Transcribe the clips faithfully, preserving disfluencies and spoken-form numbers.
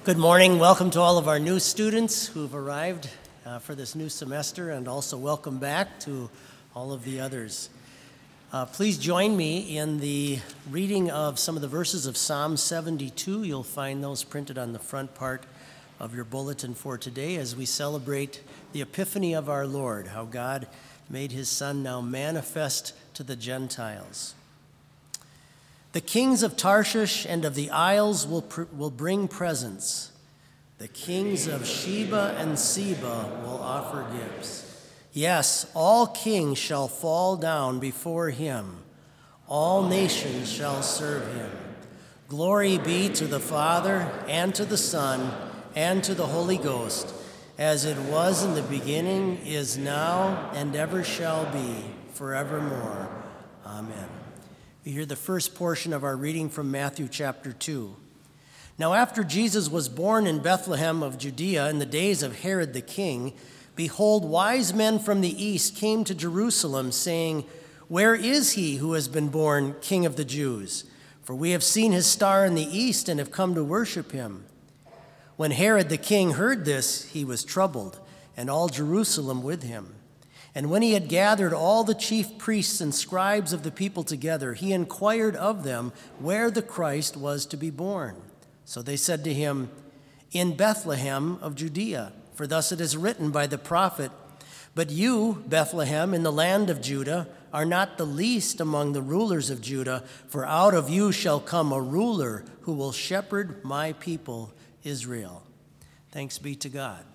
Good morning. Welcome to all of our new students who've arrived uh, for this new semester, and also welcome back to all of the others. Uh, please join me in the reading of some of the verses of Psalm seventy-two. You'll find those printed on the front part of your bulletin for today as we celebrate the Epiphany of our Lord, how God made his Son now manifest to the Gentiles. The kings of Tarshish and of the isles will, pr- will bring presents. The kings of Sheba and Seba will offer gifts. Yes, all kings shall fall down before him. All nations shall serve him. Glory be to the Father, and to the Son, and to the Holy Ghost, as it was in the beginning, is now, and ever shall be, forevermore. Amen. We hear the first portion of our reading from Matthew chapter two. Now after Jesus was born in Bethlehem of Judea in the days of Herod the king, behold, wise men from the east came to Jerusalem, saying, "Where is he who has been born King of the Jews? For we have seen his star in the east and have come to worship him." When Herod the king heard this, he was troubled, and all Jerusalem with him. And when he had gathered all the chief priests and scribes of the people together, he inquired of them where the Christ was to be born. So they said to him, "In Bethlehem of Judea, for thus it is written by the prophet, 'But you, Bethlehem, in the land of Judah, are not the least among the rulers of Judah, for out of you shall come a ruler who will shepherd my people Israel.'" Thanks be to God.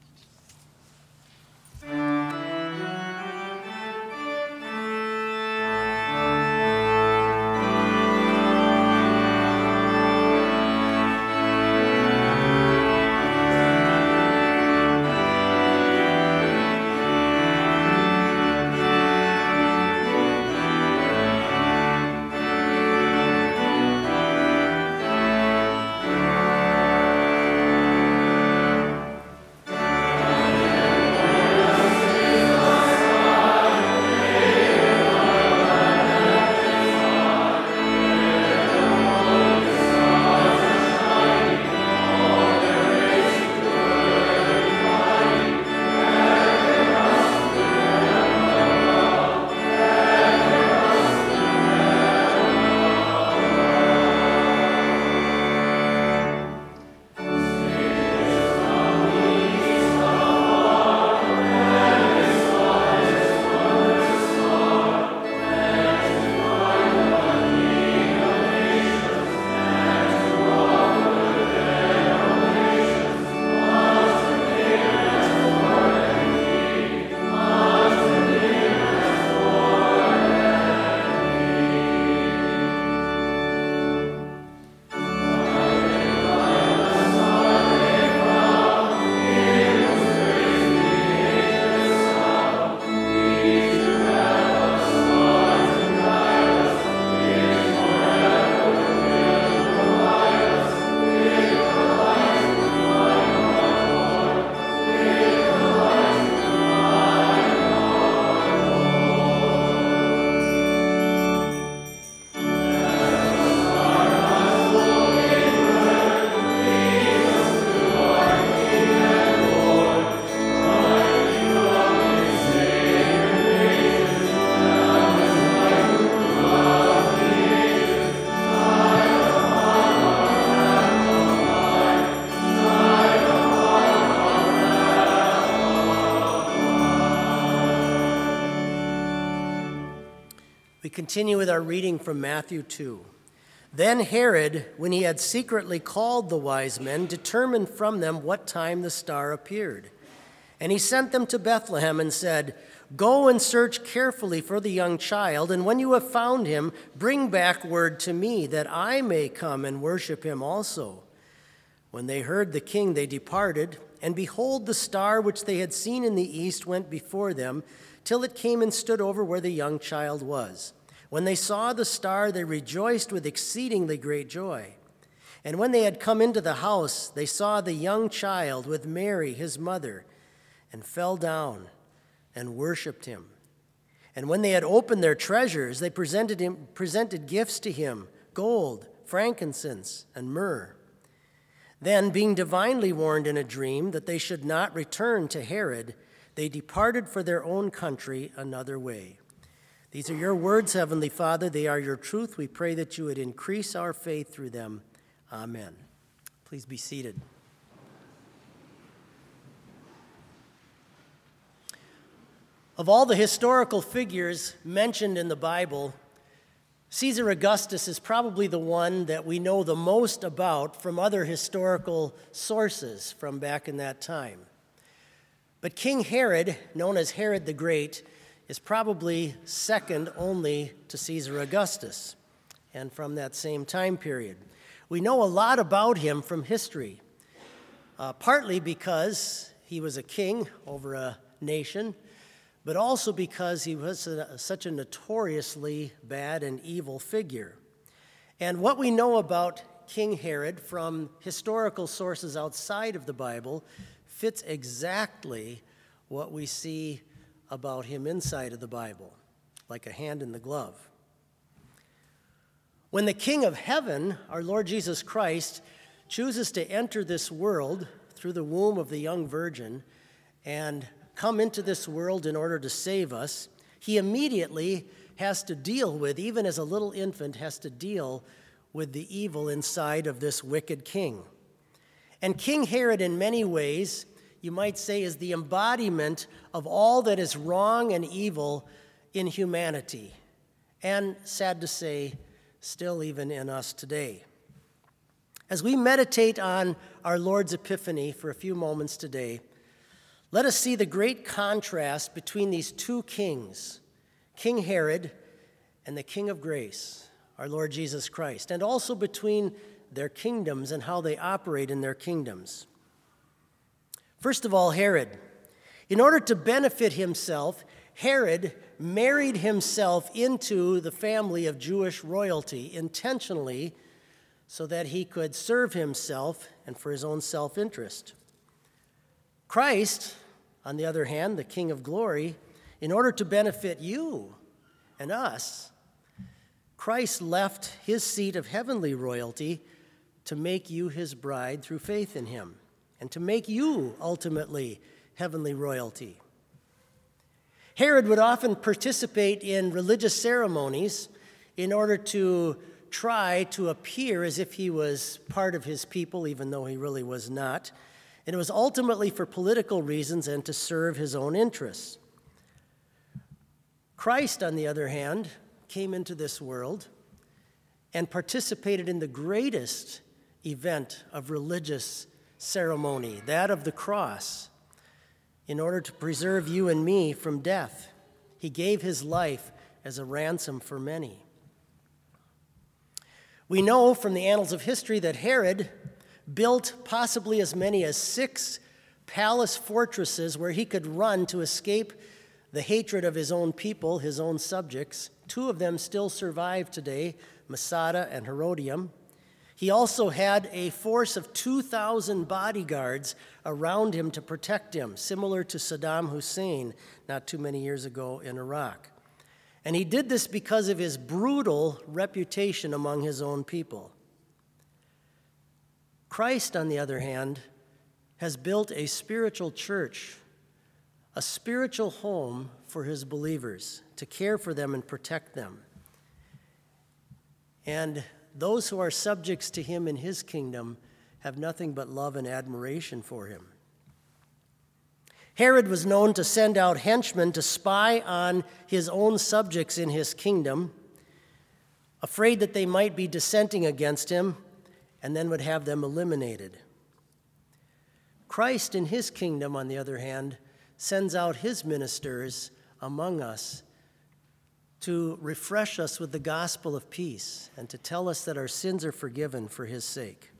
Continue with our reading from Matthew two. Then Herod, when he had secretly called the wise men, determined from them what time the star appeared. And he sent them to Bethlehem and said, "Go and search carefully for the young child, and when you have found him, bring back word to me, that I may come and worship him also." When they heard the king, they departed, and behold, the star which they had seen in the east went before them, till it came and stood over where the young child was. When they saw the star, they rejoiced with exceedingly great joy. And when they had come into the house, they saw the young child with Mary, his mother, and fell down and worshipped him. And when they had opened their treasures, they presented him, presented gifts to him, gold, frankincense, and myrrh. Then, being divinely warned in a dream that they should not return to Herod, they departed for their own country another way. These are your words, Heavenly Father. They are your truth. We pray that you would increase our faith through them. Amen. Please be seated. Of all the historical figures mentioned in the Bible, Caesar Augustus is probably the one that we know the most about from other historical sources from back in that time. But King Herod, known as Herod the Great, is probably second only to Caesar Augustus, and from that same time period. We know a lot about him from history, uh, partly because he was a king over a nation, but also because he was a, such a notoriously bad and evil figure. And what we know about King Herod from historical sources outside of the Bible fits exactly what we see about him inside of the Bible, like a hand in the glove. When the King of Heaven, our Lord Jesus Christ, chooses to enter this world through the womb of the young virgin and come into this world in order to save us, he immediately has to deal with, even as a little infant, has to deal with the evil inside of this wicked king. And King Herod, in many ways, you might say, is the embodiment of all that is wrong and evil in humanity, and, sad to say, still even in us today. As we meditate on our Lord's Epiphany for a few moments today, let us see the great contrast between these two kings, King Herod and the King of Grace, our Lord Jesus Christ, and also between their kingdoms and how they operate in their kingdoms. First of all, Herod. In order to benefit himself, Herod married himself into the family of Jewish royalty intentionally so that he could serve himself and for his own self-interest. Christ, on the other hand, the King of Glory, in order to benefit you and us, Christ left his seat of heavenly royalty to make you his bride through faith in him, and to make you ultimately heavenly royalty. Herod would often participate in religious ceremonies in order to try to appear as if he was part of his people, even though he really was not. And it was ultimately for political reasons and to serve his own interests. Christ, on the other hand, came into this world and participated in the greatest event of religious ceremony, that of the cross, in order to preserve you and me from death. He gave his life as a ransom for many. We know from the annals of history that Herod built possibly as many as six palace fortresses where he could run to escape the hatred of his own people, his own subjects. Two of them still survive today, Masada and Herodium. He also had a force of two thousand bodyguards around him to protect him, similar to Saddam Hussein not too many years ago in Iraq. And he did this because of his brutal reputation among his own people. Christ, on the other hand, has built a spiritual church, a spiritual home for his believers, to care for them and protect them. And those who are subjects to him in his kingdom have nothing but love and admiration for him. Herod was known to send out henchmen to spy on his own subjects in his kingdom, afraid that they might be dissenting against him, and then would have them eliminated. Christ in his kingdom, on the other hand, sends out his ministers among us to refresh us with the gospel of peace and to tell us that our sins are forgiven for his sake.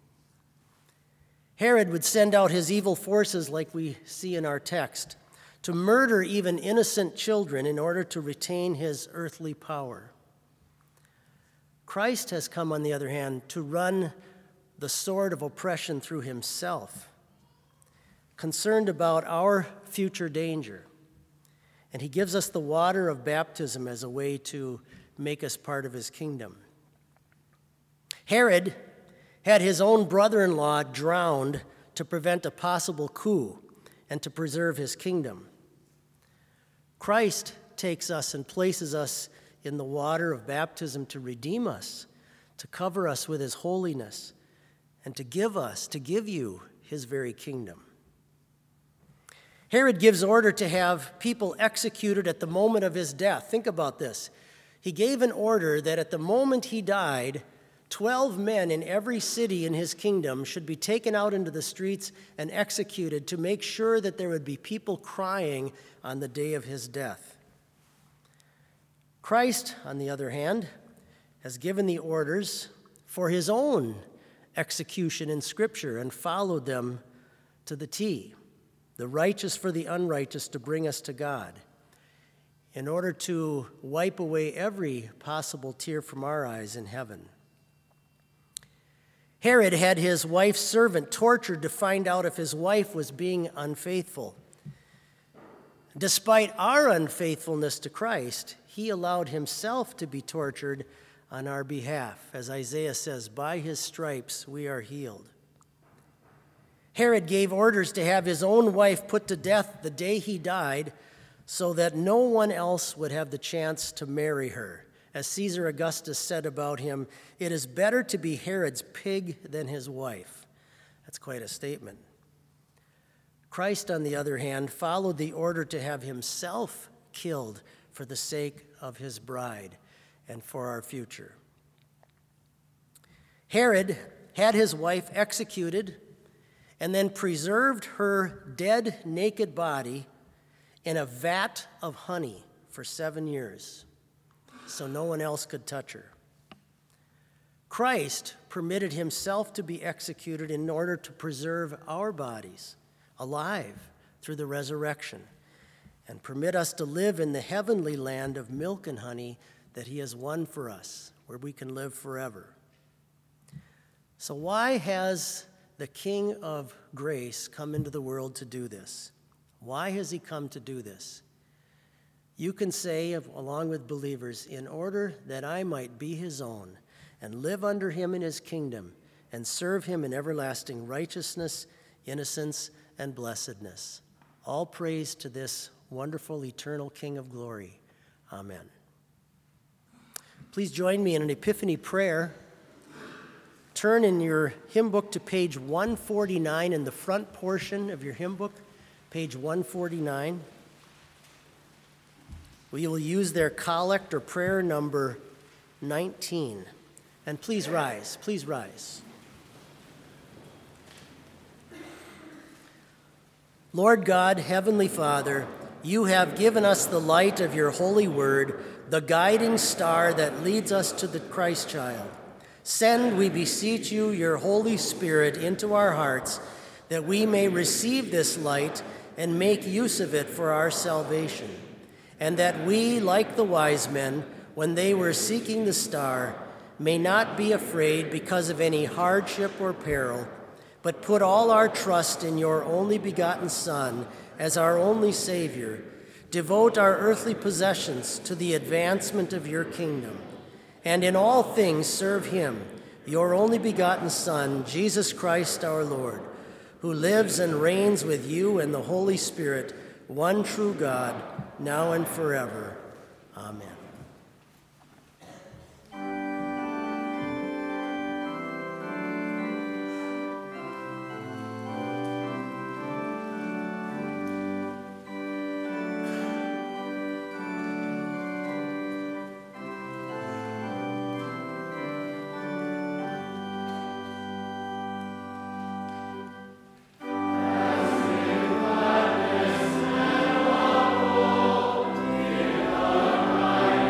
Herod would send out his evil forces, like we see in our text, to murder even innocent children in order to retain his earthly power. Christ has come, on the other hand, to run the sword of oppression through himself, concerned about our future danger. And he gives us the water of baptism as a way to make us part of his kingdom. Herod had his own brother-in-law drowned to prevent a possible coup and to preserve his kingdom. Christ takes us and places us in the water of baptism to redeem us, to cover us with his holiness, and to give us, to give you his very kingdom. Herod gives order to have people executed at the moment of his death. Think about this. He gave an order that at the moment he died, twelve men in every city in his kingdom should be taken out into the streets and executed to make sure that there would be people crying on the day of his death. Christ, on the other hand, has given the orders for his own execution in Scripture and followed them to the T. The righteous for the unrighteous to bring us to God, in order to wipe away every possible tear from our eyes in heaven. Herod had his wife's servant tortured to find out if his wife was being unfaithful. Despite our unfaithfulness to Christ, he allowed himself to be tortured on our behalf. As Isaiah says, by his stripes we are healed. Herod gave orders to have his own wife put to death the day he died so that no one else would have the chance to marry her. As Caesar Augustus said about him, it is better to be Herod's pig than his wife. That's quite a statement. Christ, on the other hand, followed the order to have himself killed for the sake of his bride and for our future. Herod had his wife executed and then preserved her dead, naked body in a vat of honey for seven years, so no one else could touch her. Christ permitted himself to be executed in order to preserve our bodies alive through the resurrection and permit us to live in the heavenly land of milk and honey that he has won for us, where we can live forever. So why has the King of grace come into the world to do this? Why has he come to do this? You can say, along with believers, in order that I might be his own and live under him in his kingdom and serve him in everlasting righteousness, innocence, and blessedness. All praise to this wonderful, eternal King of glory. Amen. Please join me in an Epiphany prayer. Turn in your hymn book to page one forty-nine in the front portion of your hymn book, page one forty-nine. We will use their collect or prayer number nineteen. And please rise, please rise. Lord God, Heavenly Father, you have given us the light of your holy word, the guiding star that leads us to the Christ child. Send, we beseech you, your Holy Spirit into our hearts, that we may receive this light and make use of it for our salvation, and that we, like the wise men, when they were seeking the star, may not be afraid because of any hardship or peril, but put all our trust in your only begotten Son as our only Savior, devote our earthly possessions to the advancement of your kingdom, and in all things serve him, your only begotten Son, Jesus Christ our Lord, who lives and reigns with you and the Holy Spirit, one true God, now and forever. Amen. Amen.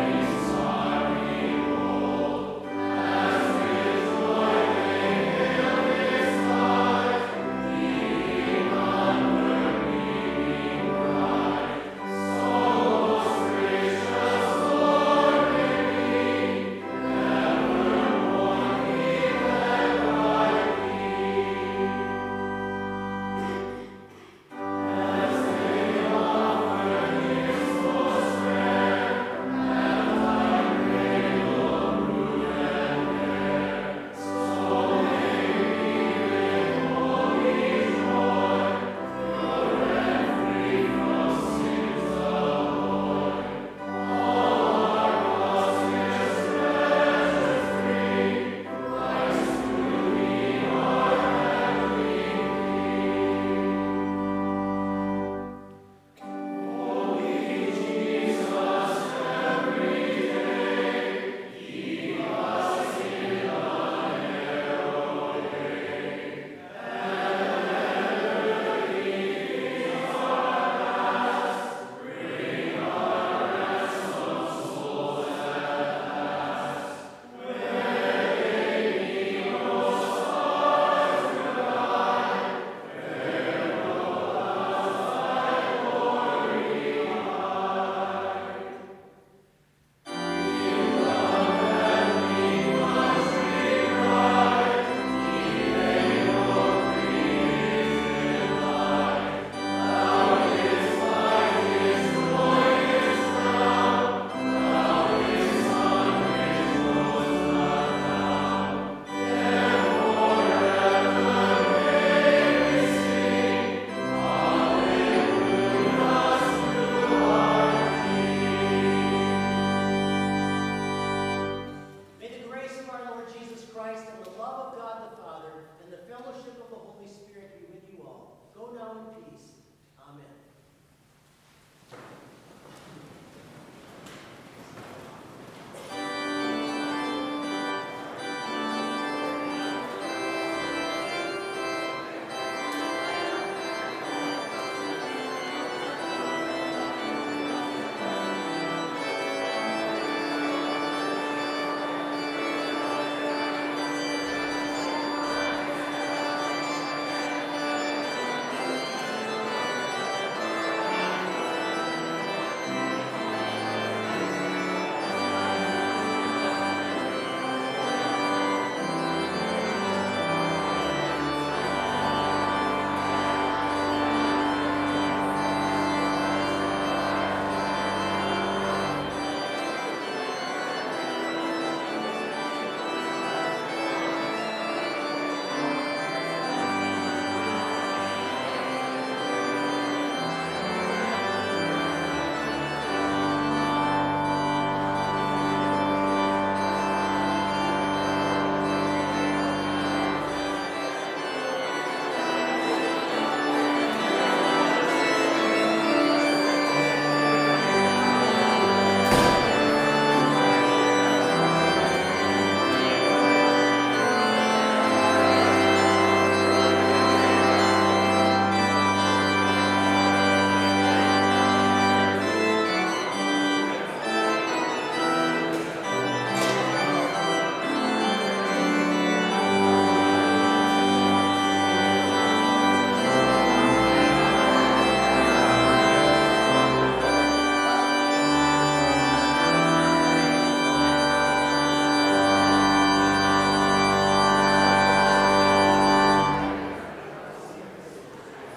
fellowship of the Holy Spirit be with you all. Go now in peace.